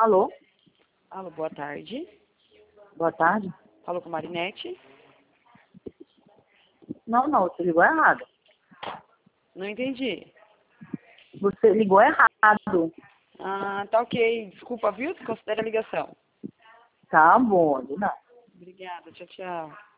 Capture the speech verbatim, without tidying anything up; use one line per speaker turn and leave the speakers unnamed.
Alô?
Alô, boa tarde.
Boa tarde.
Falou com Marinete?
Não, não, você ligou errado.
Não entendi.
Você ligou errado.
Ah, tá ok. Desculpa, viu? Considera a ligação.
Tá bom, de nada.
Obrigada. Tchau, tchau.